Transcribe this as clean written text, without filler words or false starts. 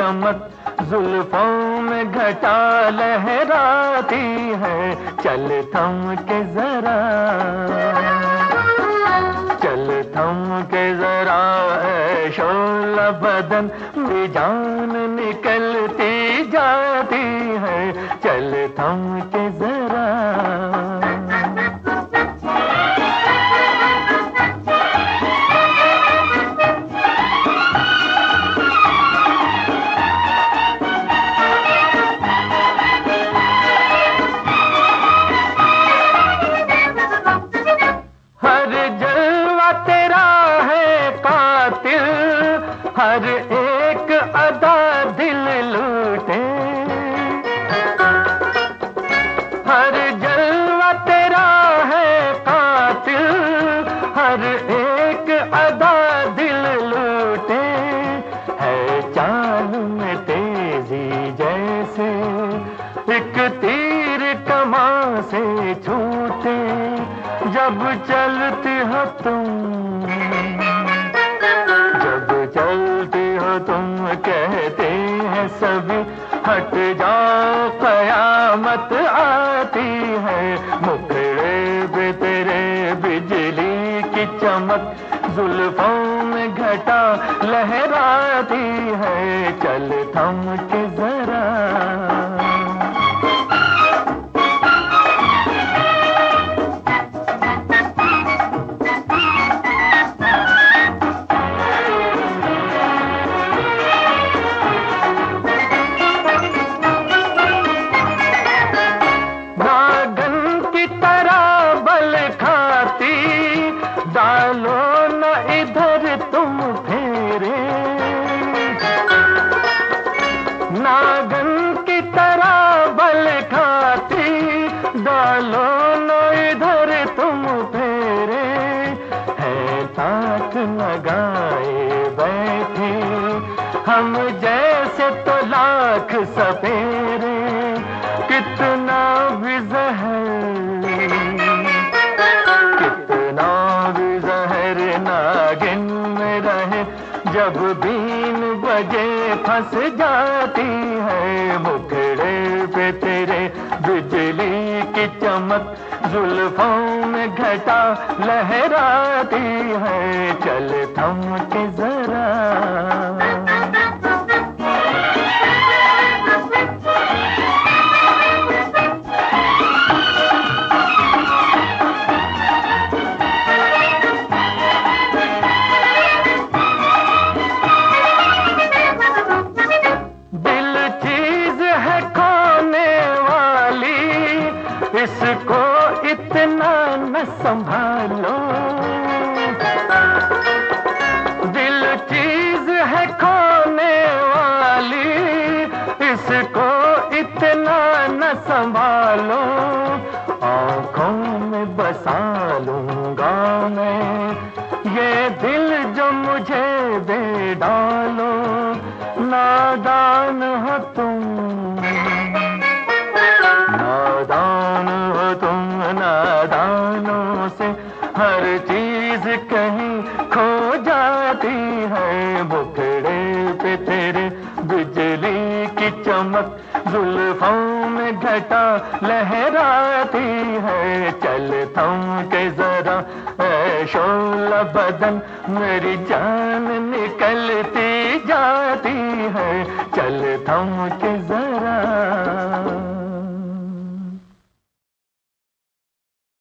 चमक, जुल्फों में घटा लहराती है। चल थम के जरा, चल थम के जरा ऐ शोला बदन, मेरी जान निकलती जाती है। चल थम के जरा। हर एक अदा दिल लूटे, हर जलवा तेरा है कातिल, हर एक अदा दिल लूटे। है चाल में तेजी जैसे एक तीर कमान से छूटे, जब चलती हो तुम, चलती हो तुम, कहते हैं सभी हट जाओ कयामत आती है। मुखड़े पे तेरे बिजली की चमक, जुल्फों में घटा लहराती है। चल थम के जरा। डालो न इधर तुम फेरे, नागन की तरह बल खाती, डालो न इधर तुम फेरे। है ताक लगाए बैठे हम जैसे तो लाख सपेरे, कितना भी जहर, नागिन में रहे, जब 3 बजे फंस जाती है। मुखड़े पे तेरे बिजली की चमक, जुल्फों में घटा लहराती है। चल थम के जरा। इसको इतना न संभालो, दिल चीज है खोने वाली, इसको इतना न संभालो। आंखों में बसा लूंगा मैं ये दिल जो मुझे दे डालो। नादान हो तुम, नादान हो तुम, नादानों से हर चीज कहीं खो जाती है। मुखड़े पे तेरे बिजली की चमक, जुल्फों में घटा लहराती है। चल थम के जरा ऐ शोला बदन, मेरी जान निकलती जाती है। चल थम के जरा।